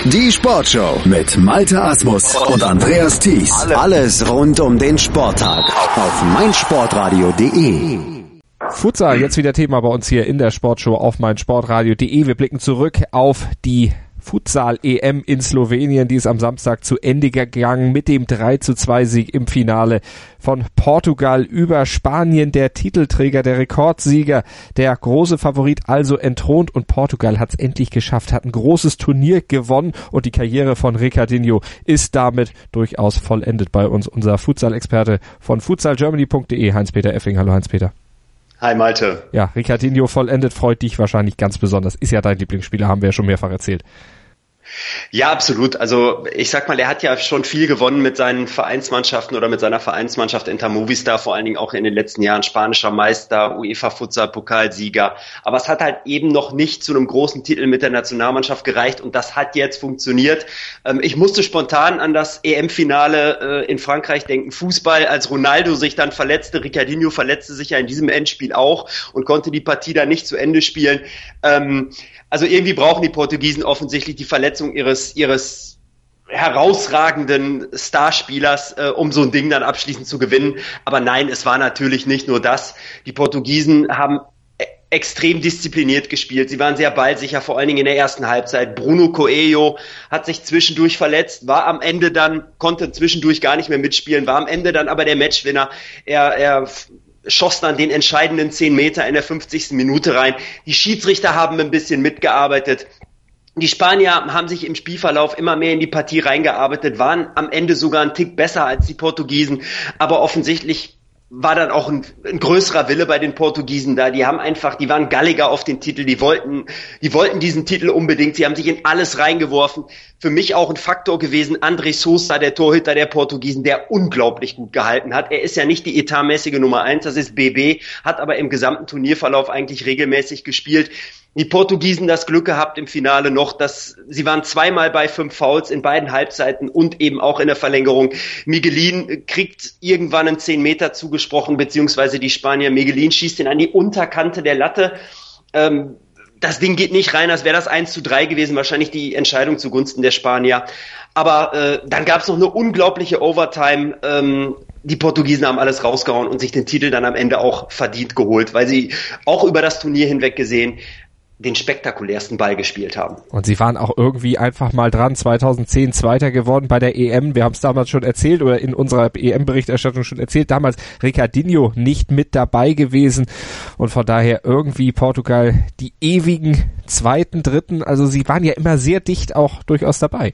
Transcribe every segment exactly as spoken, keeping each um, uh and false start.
Die Sportshow mit Malte Asmus und Andreas Thies. Alles rund um den Sporttag auf meinsportradio punkt de. Futsal, jetzt wieder Thema bei uns hier in der Sportshow auf meinsportradio punkt de. Wir blicken zurück auf die Futsal-E M in Slowenien, die ist am Samstag zu Ende gegangen mit dem drei zu zwei Sieg im Finale von Portugal über Spanien. Der Titelträger, der Rekordsieger, der große Favorit also entthront, und Portugal hat es endlich geschafft, hat ein großes Turnier gewonnen und die Karriere von Ricardinho ist damit durchaus vollendet. Bei uns unser Futsal-Experte von futsal germany punkt de, Heinz-Peter Effing. Hallo Heinz-Peter. Hi Malte. Ja, Ricardinho vollendet, freut dich wahrscheinlich ganz besonders. Ist ja dein Lieblingsspieler, haben wir ja schon mehrfach erzählt. Ja, absolut. Also ich sag mal, er hat ja schon viel gewonnen mit seinen Vereinsmannschaften oder mit seiner Vereinsmannschaft Inter Movistar, vor allen Dingen auch in den letzten Jahren spanischer Meister, UEFA Futsal Pokalsieger. Aber es hat halt eben noch nicht zu einem großen Titel mit der Nationalmannschaft gereicht, und das hat jetzt funktioniert. Ähm, ich musste spontan an das E M-Finale äh, in Frankreich denken. Fußball, als Ronaldo sich dann verletzte, Ricardinho verletzte sich ja in diesem Endspiel auch und konnte die Partie dann nicht zu Ende spielen. Ähm, Also irgendwie brauchen die Portugiesen offensichtlich die Verletzung ihres ihres herausragenden Starspielers, äh, um so ein Ding dann abschließend zu gewinnen. Aber nein, es war natürlich nicht nur das. Die Portugiesen haben e- extrem diszipliniert gespielt. Sie waren sehr ballsicher, vor allen Dingen in der ersten Halbzeit. Bruno Coelho hat sich zwischendurch verletzt, war am Ende dann, konnte zwischendurch gar nicht mehr mitspielen, war am Ende dann aber der Matchwinner. Er, er schoss dann den entscheidenden zehn Meter in der fünfzigsten Minute rein. Die Schiedsrichter haben ein bisschen mitgearbeitet. Die Spanier haben sich im Spielverlauf immer mehr in die Partie reingearbeitet, waren am Ende sogar einen Tick besser als die Portugiesen. Aber offensichtlich war dann auch ein, ein größerer Wille bei den Portugiesen da. Die haben einfach, die waren galliger auf den Titel, die wollten, die wollten diesen Titel unbedingt. Sie haben sich in alles reingeworfen. Für mich auch ein Faktor gewesen, André Sousa, der Torhüter der Portugiesen, der unglaublich gut gehalten hat. Er ist ja nicht die etatmäßige Nummer eins, das ist B B, hat aber im gesamten Turnierverlauf eigentlich regelmäßig gespielt. Die Portugiesen das Glück gehabt im Finale noch, dass sie waren zweimal bei fünf Fouls in beiden Halbzeiten und eben auch in der Verlängerung. Miguelin kriegt irgendwann einen zehn Meter zugesprochen, beziehungsweise die Spanier. Miguelin schießt ihn an die Unterkante der Latte. Ähm, das Ding geht nicht rein, als wäre das eins zu drei gewesen, wahrscheinlich die Entscheidung zugunsten der Spanier. Aber äh, dann gab es noch eine unglaubliche Overtime. Ähm, die Portugiesen haben alles rausgehauen und sich den Titel dann am Ende auch verdient geholt, weil sie auch über das Turnier hinweg gesehen den spektakulärsten Ball gespielt haben. Und sie waren auch irgendwie einfach mal dran, zweitausendzehn Zweiter geworden bei der E M. Wir haben es damals schon erzählt oder in unserer E M-Berichterstattung schon erzählt. Damals Ricardinho nicht mit dabei gewesen und von daher irgendwie Portugal die ewigen Zweiten, Dritten. Also sie waren ja immer sehr dicht auch durchaus dabei.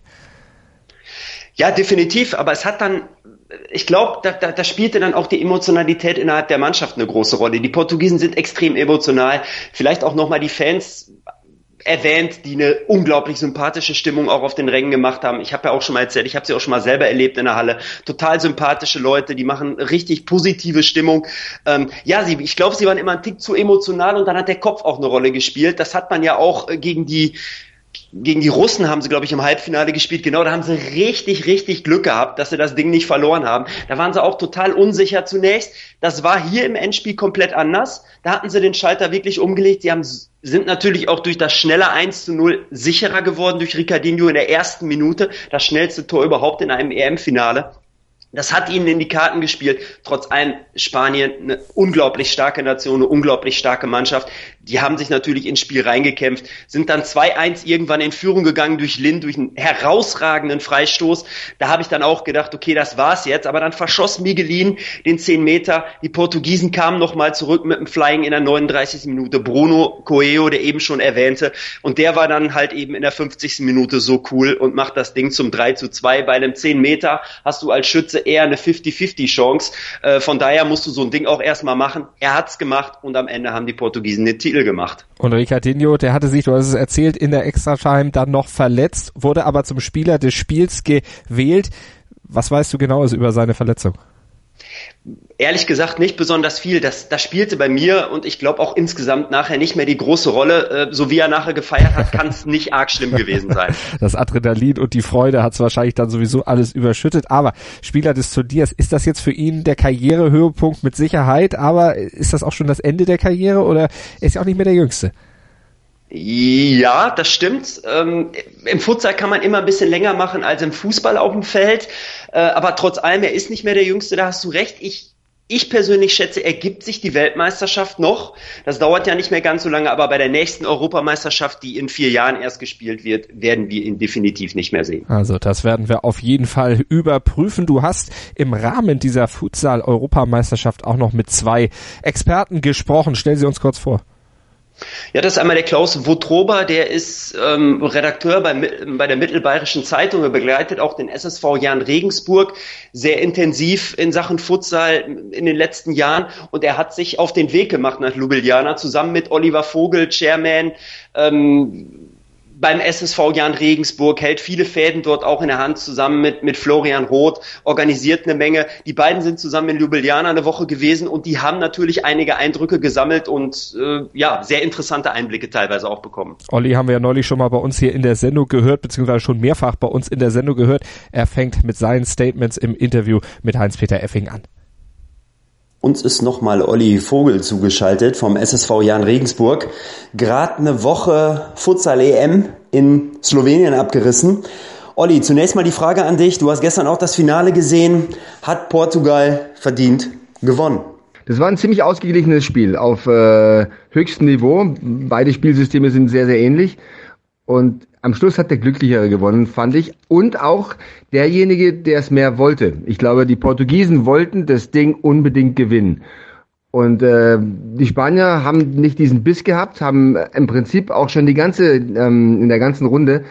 Ja, definitiv, aber es hat dann, ich glaube, da, da, da spielte dann auch die Emotionalität innerhalb der Mannschaft eine große Rolle. Die Portugiesen sind extrem emotional, vielleicht auch nochmal die Fans erwähnt, die eine unglaublich sympathische Stimmung auch auf den Rängen gemacht haben. Ich habe ja auch schon mal erzählt, ich habe sie auch schon mal selber erlebt in der Halle. Total sympathische Leute, die machen richtig positive Stimmung. Ähm, ja, sie, ich glaube, sie waren immer ein Tick zu emotional und dann hat der Kopf auch eine Rolle gespielt. Das hat man ja auch gegen die Gegen die Russen haben sie, glaube ich, im Halbfinale gespielt. Genau, da haben sie richtig, richtig Glück gehabt, dass sie das Ding nicht verloren haben. Da waren sie auch total unsicher zunächst. Das war hier im Endspiel komplett anders. Da hatten sie den Schalter wirklich umgelegt. Sie haben, sind natürlich auch durch das schnelle eins zu null sicherer geworden durch Ricardinho in der ersten Minute. Das schnellste Tor überhaupt in einem E M-Finale. Das hat ihnen in die Karten gespielt. Trotz allem Spanien eine unglaublich starke Nation, eine unglaublich starke Mannschaft. Die haben sich natürlich ins Spiel reingekämpft, sind dann zwei eins irgendwann in Führung gegangen durch Lin, durch einen herausragenden Freistoß. Da habe ich dann auch gedacht, okay, das war's jetzt. Aber dann verschoss Miguelin den zehn Meter. Die Portugiesen kamen nochmal zurück mit dem Flying in der neununddreißigsten Minute. Bruno Coelho, der eben schon erwähnte. Und der war dann halt eben in der fünfzigsten Minute so cool und macht das Ding zum drei zu zwei. Bei einem zehn Meter hast du als Schütze eher eine fünfzig fünfzig Chance. Äh, von daher musst du so ein Ding auch erstmal machen. Er hat's gemacht und am Ende haben die Portugiesen den Titel gemacht. Und Ricardinho, der hatte sich, du hast es erzählt, in der Extra-Time dann noch verletzt, wurde aber zum Spieler des Spiels gewählt. Was weißt du Genaues über seine Verletzung? Ehrlich gesagt nicht besonders viel. Das, das spielte bei mir und ich glaube auch insgesamt nachher nicht mehr die große Rolle. So wie er nachher gefeiert hat, kann es nicht arg schlimm gewesen sein. Das Adrenalin und die Freude hat es wahrscheinlich dann sowieso alles überschüttet. Aber Spieler des Turniers, ist das jetzt für ihn der Karrierehöhepunkt mit Sicherheit? Aber ist das auch schon das Ende der Karriere oder ist er auch nicht mehr der Jüngste? Ja, das stimmt. Ähm, im Futsal kann man immer ein bisschen länger machen als im Fußball auf dem Feld. Äh, aber trotz allem, er ist nicht mehr der Jüngste, da hast du recht. Ich Ich persönlich schätze, ergibt sich die Weltmeisterschaft noch. Das dauert ja nicht mehr ganz so lange, aber bei der nächsten Europameisterschaft, die in vier Jahren erst gespielt wird, werden wir ihn definitiv nicht mehr sehen. Also das werden wir auf jeden Fall überprüfen. Du hast im Rahmen dieser Futsal-Europameisterschaft auch noch mit zwei Experten gesprochen. Stell sie uns kurz vor. Ja, das ist einmal der Klaus Wotroba, der ist ähm, Redakteur bei, bei der Mittelbayerischen Zeitung. Er begleitet auch den S S V Jahn Regensburg sehr intensiv in Sachen Futsal in den letzten Jahren. Und er hat sich auf den Weg gemacht nach Ljubljana zusammen mit Oliver Vogel, Chairman, ähm, beim S S V Jahn Regensburg, hält viele Fäden dort auch in der Hand zusammen mit, mit Florian Roth, organisiert eine Menge. Die beiden sind zusammen in Ljubljana eine Woche gewesen und die haben natürlich einige Eindrücke gesammelt und äh, ja, sehr interessante Einblicke teilweise auch bekommen. Olli haben wir ja neulich schon mal bei uns hier in der Sendung gehört, beziehungsweise schon mehrfach bei uns in der Sendung gehört. Er fängt mit seinen Statements im Interview mit Heinz-Peter Effing an. Uns ist nochmal Olli Vogel zugeschaltet vom S S V Jahn Regensburg. Gerade eine Woche Futsal-E M in Slowenien abgerissen. Olli, zunächst mal die Frage an dich. Du hast gestern auch das Finale gesehen. Hat Portugal verdient gewonnen? Das war ein ziemlich ausgeglichenes Spiel auf äh, höchstem Niveau. Beide Spielsysteme sind sehr, sehr ähnlich. Und am Schluss hat der Glücklichere gewonnen, fand ich. Und auch derjenige, der es mehr wollte. Ich glaube, die Portugiesen wollten das Ding unbedingt gewinnen. Und äh, die Spanier haben nicht diesen Biss gehabt, haben im Prinzip auch schon die ganze, ähm, in der ganzen Runde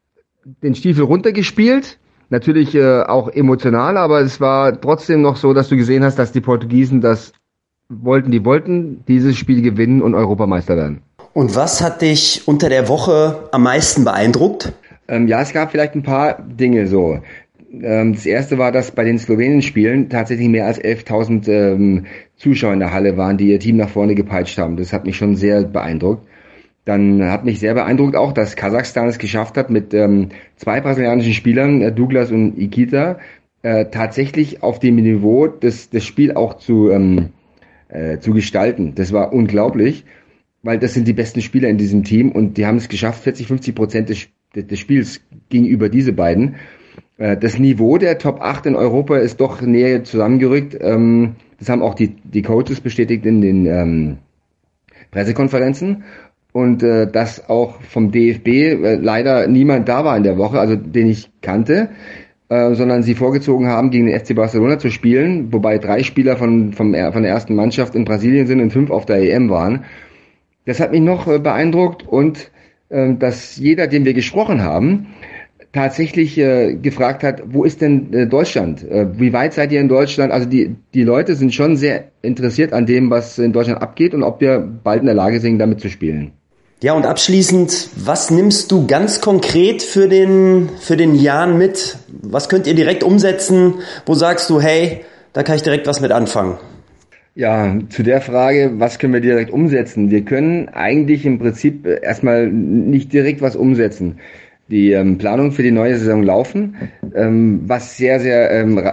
den Stiefel runtergespielt. Natürlich äh, auch emotional, aber es war trotzdem noch so, dass du gesehen hast, dass die Portugiesen das wollten. Die wollten dieses Spiel gewinnen und Europameister werden. Und was hat dich unter der Woche am meisten beeindruckt? Ähm, ja, es gab vielleicht ein paar Dinge so. Ähm, das erste war, dass bei den Slowenien-Spielen tatsächlich mehr als elftausend ähm, Zuschauer in der Halle waren, die ihr Team nach vorne gepeitscht haben. Das hat mich schon sehr beeindruckt. Dann hat mich sehr beeindruckt auch, dass Kasachstan es geschafft hat, mit ähm, zwei brasilianischen Spielern, äh, Douglas und Ikita, äh, tatsächlich auf dem Niveau das, das Spiel auch zu, ähm, äh, zu gestalten. Das war unglaublich. Weil das sind die besten Spieler in diesem Team und die haben es geschafft, vierzig, fünfzig Prozent des, des Spiels ging über diese beiden. Das Niveau der Top acht in Europa ist doch näher zusammengerückt. Das haben auch die, die Coaches bestätigt in den ähm, Pressekonferenzen. Und äh, dass auch vom D F B äh, leider niemand da war in der Woche, also den ich kannte, äh, sondern sie vorgezogen haben, gegen den F C Barcelona zu spielen, wobei drei Spieler von, vom, von der ersten Mannschaft in Brasilien sind und fünf auf der E M waren. Das hat mich noch äh, beeindruckt und äh, dass jeder, den wir gesprochen haben, tatsächlich äh, gefragt hat, wo ist denn äh, Deutschland? Äh, wie weit seid ihr in Deutschland? Also die die Leute sind schon sehr interessiert an dem, was in Deutschland abgeht und ob wir bald in der Lage sind, damit zu spielen. Ja, und abschließend, was nimmst du ganz konkret für den für den Jahren mit? Was könnt ihr direkt umsetzen? Wo sagst du, hey, da kann ich direkt was mit anfangen? Ja, zu der Frage, was können wir direkt umsetzen? Wir können eigentlich im Prinzip erstmal nicht direkt was umsetzen. Die ähm, Planungen für die neue Saison laufen. Ähm, was sehr, sehr ähm, ra-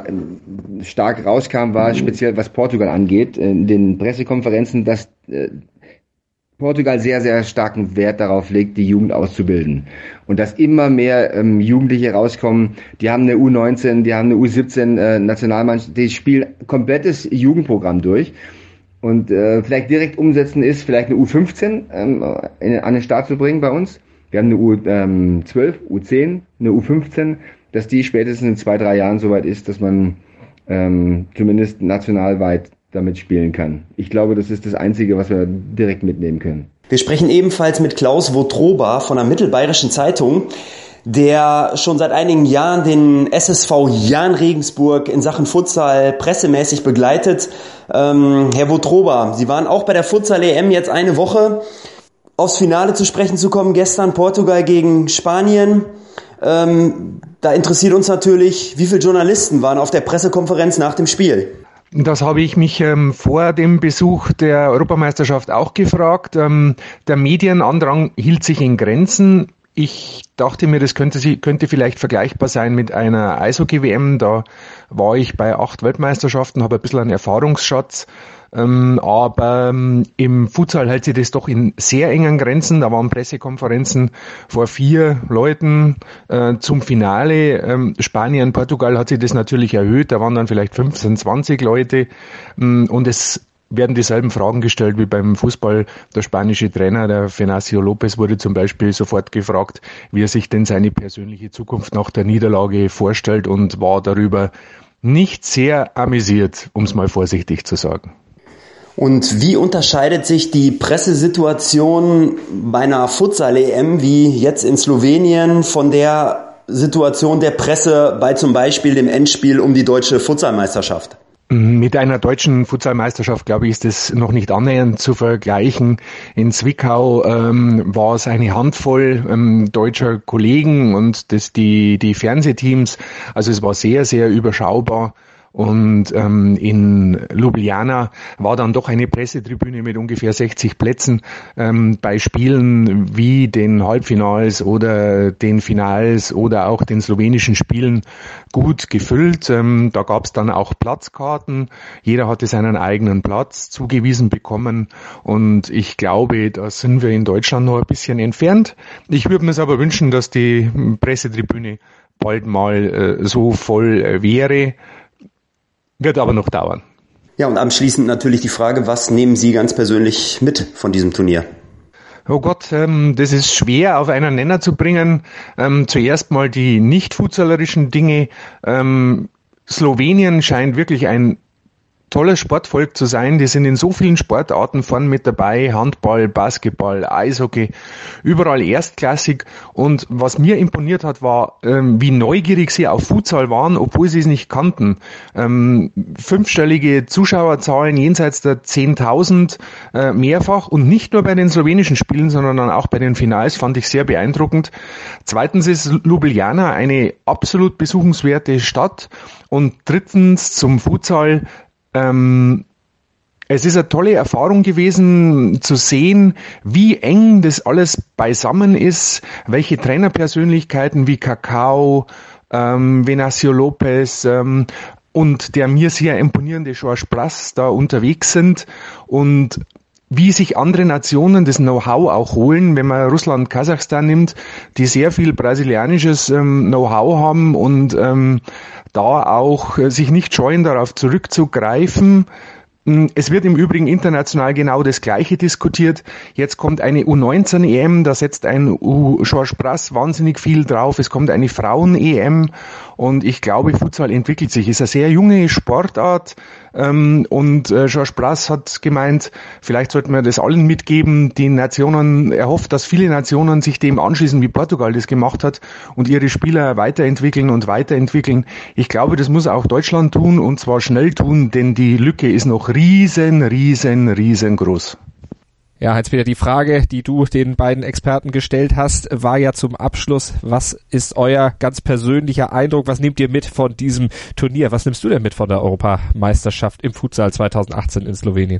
stark rauskam, war speziell, was Portugal angeht, in den Pressekonferenzen, dass äh, Portugal sehr, sehr starken Wert darauf legt, die Jugend auszubilden. Und dass immer mehr ähm, Jugendliche rauskommen, die haben eine U neunzehn, die haben eine U siebzehn äh, Nationalmannschaft, die spielen komplettes Jugendprogramm durch. Und äh, vielleicht direkt umsetzen ist, vielleicht eine U fünfzehn ähm, in, an den Start zu bringen bei uns. Wir haben eine U zwölf, U zehn, eine U fünfzehn, dass die spätestens in zwei, drei Jahren soweit ist, dass man ähm, zumindest nationalweit damit spielen kann. Ich glaube, das ist das Einzige, was wir direkt mitnehmen können. Wir sprechen ebenfalls mit Klaus Wotroba von der Mittelbayerischen Zeitung, der schon seit einigen Jahren den S S V Jahn Regensburg in Sachen Futsal pressemäßig begleitet. Ähm, Herr Wotroba, Sie waren auch bei der Futsal-E M jetzt eine Woche. Aufs Finale zu sprechen zu kommen, gestern Portugal gegen Spanien. Ähm, da interessiert uns natürlich, wie viele Journalisten waren auf der Pressekonferenz nach dem Spiel? Das habe ich mich ähm, vor dem Besuch der Europameisterschaft auch gefragt. Ähm, der Medienandrang hielt sich in Grenzen. Ich dachte mir, das könnte, könnte vielleicht vergleichbar sein mit einer Eishockey-W M. Da war ich bei acht Weltmeisterschaften, habe ein bisschen einen Erfahrungsschatz. Ähm, aber ähm, im Futsal hält sich das doch in sehr engen Grenzen. Da waren Pressekonferenzen vor vier Leuten äh, zum Finale. Ähm, Spanien, Portugal hat sich das natürlich erhöht. Da waren dann vielleicht fünfzehn, zwanzig Leute. Ähm, und es werden dieselben Fragen gestellt wie beim Fußball. Der spanische Trainer, der Venancio Lopez, wurde zum Beispiel sofort gefragt, wie er sich denn seine persönliche Zukunft nach der Niederlage vorstellt und war darüber nicht sehr amüsiert, um es mal vorsichtig zu sagen. Und wie unterscheidet sich die Pressesituation bei einer Futsal-E M wie jetzt in Slowenien von der Situation der Presse bei zum Beispiel dem Endspiel um die deutsche Futsalmeisterschaft? Mit einer deutschen Futsalmeisterschaft, glaube ich, ist es noch nicht annähernd zu vergleichen. In Zwickau ähm, war es eine Handvoll ähm, deutscher Kollegen und das die die Fernsehteams. Also es war sehr, sehr überschaubar. Und ähm, in Ljubljana war dann doch eine Pressetribüne mit ungefähr sechzig Plätzen ähm, bei Spielen wie den Halbfinals oder den Finals oder auch den slowenischen Spielen gut gefüllt. Ähm, da gab es dann auch Platzkarten. Jeder hatte seinen eigenen Platz zugewiesen bekommen. Und ich glaube, da sind wir in Deutschland noch ein bisschen entfernt. Ich würde mir es aber wünschen, dass die Pressetribüne bald mal äh, so voll äh, wäre. Wird aber noch dauern. Ja, und abschließend natürlich die Frage, was nehmen Sie ganz persönlich mit von diesem Turnier? Oh Gott, ähm, das ist schwer auf einen Nenner zu bringen. Ähm, zuerst mal die nicht futsalerischen Dinge. Ähm, Slowenien scheint wirklich ein tolles Sportvolk zu sein. Die sind in so vielen Sportarten vorn mit dabei. Handball, Basketball, Eishockey, überall erstklassig. Und was mir imponiert hat, war, ähm, wie neugierig sie auf Futsal waren, obwohl sie es nicht kannten. Ähm, fünfstellige Zuschauerzahlen jenseits der zehntausend äh, mehrfach und nicht nur bei den slowenischen Spielen, sondern dann auch bei den Finals, fand ich sehr beeindruckend. Zweitens ist Ljubljana eine absolut besuchenswerte Stadt und drittens zum Futsal. Ähm, es ist eine tolle Erfahrung gewesen, zu sehen, wie eng das alles beisammen ist, welche Trainerpersönlichkeiten wie Kakao, ähm, Venancio Lopez ähm, und der mir sehr imponierende George Brass da unterwegs sind und wie sich andere Nationen das Know-how auch holen, wenn man Russland, Kasachstan nimmt, die sehr viel brasilianisches ähm, Know-how haben und ähm, da auch äh, sich nicht scheuen, darauf zurückzugreifen. Es wird im Übrigen international genau das Gleiche diskutiert. Jetzt kommt eine U neunzehn E M, da setzt ein U George Brass wahnsinnig viel drauf. Es kommt eine Frauen-E M und ich glaube, Futsal entwickelt sich. Es ist eine sehr junge Sportart ähm, und äh, George Brass hat gemeint, vielleicht sollten wir das allen mitgeben. Die Nationen, er hofft, dass viele Nationen sich dem anschließen, wie Portugal das gemacht hat und ihre Spieler weiterentwickeln und weiterentwickeln. Ich glaube, das muss auch Deutschland tun und zwar schnell tun, denn die Lücke ist noch riesen, riesen, riesengroß. Ja, jetzt wieder die Frage, die du den beiden Experten gestellt hast, war ja zum Abschluss, was ist euer ganz persönlicher Eindruck, was nehmt ihr mit von diesem Turnier? Was nimmst du denn mit von der Europameisterschaft im Futsal zwanzig achtzehn in Slowenien?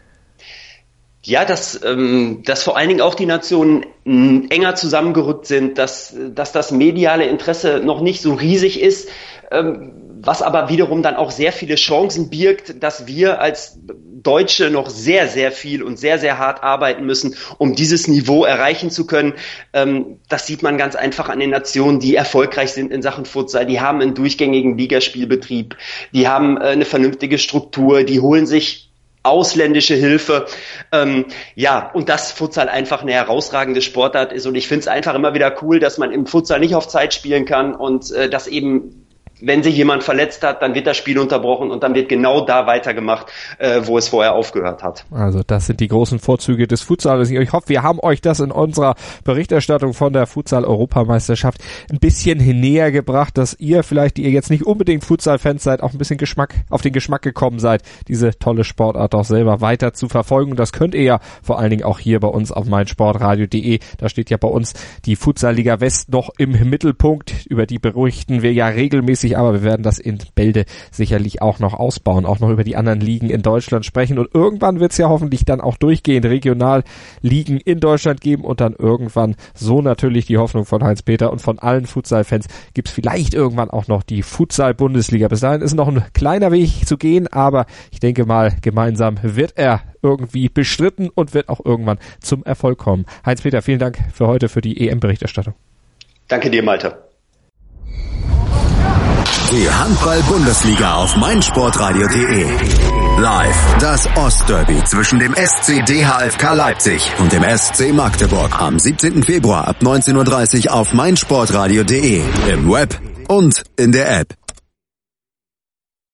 Ja, dass, ähm, dass vor allen Dingen auch die Nationen mh, enger zusammengerückt sind, dass, dass das mediale Interesse noch nicht so riesig ist, ähm, was aber wiederum dann auch sehr viele Chancen birgt, dass wir als Deutsche noch sehr, sehr viel und sehr, sehr hart arbeiten müssen, um dieses Niveau erreichen zu können. Ähm, das sieht man ganz einfach an den Nationen, die erfolgreich sind in Sachen Futsal. Die haben einen durchgängigen Ligaspielbetrieb, die haben äh, eine vernünftige Struktur, die holen sich ausländische Hilfe, ähm, ja, und dass Futsal einfach eine herausragende Sportart ist und ich finde es einfach immer wieder cool, dass man im Futsal nicht auf Zeit spielen kann und äh, dass eben, wenn sich jemand verletzt hat, dann wird das Spiel unterbrochen und dann wird genau da weitergemacht, äh, wo es vorher aufgehört hat. Also das sind die großen Vorzüge des Futsals. Ich hoffe, wir haben euch das in unserer Berichterstattung von der Futsal-Europameisterschaft ein bisschen näher gebracht, dass ihr vielleicht, die ihr jetzt nicht unbedingt Futsal-Fans seid, auch ein bisschen Geschmack auf den Geschmack gekommen seid, diese tolle Sportart auch selber weiter zu verfolgen. Das könnt ihr ja vor allen Dingen auch hier bei uns auf meinsportradio punkt de. Da steht ja bei uns die Futsal-Liga West noch im Mittelpunkt. Über die berichten wir ja regelmäßig regelmäßig, aber wir werden das in Bälde sicherlich auch noch ausbauen, auch noch über die anderen Ligen in Deutschland sprechen und irgendwann wird es ja hoffentlich dann auch durchgehend Regionalligen in Deutschland geben und dann irgendwann, so natürlich die Hoffnung von Heinz-Peter und von allen Futsal-Fans, gibt es vielleicht irgendwann auch noch die Futsal-Bundesliga. Bis dahin ist noch ein kleiner Weg zu gehen, aber ich denke mal, gemeinsam wird er irgendwie bestritten und wird auch irgendwann zum Erfolg kommen. Heinz-Peter, vielen Dank für heute für die E M-Berichterstattung. Danke dir, Malte. Die Handball-Bundesliga auf meinsportradio punkt de. Live das Ostderby zwischen dem S C D H F K Leipzig und dem S C Magdeburg am siebzehnten Februar ab neunzehn Uhr dreißig auf meinsportradio punkt de, im Web und in der App.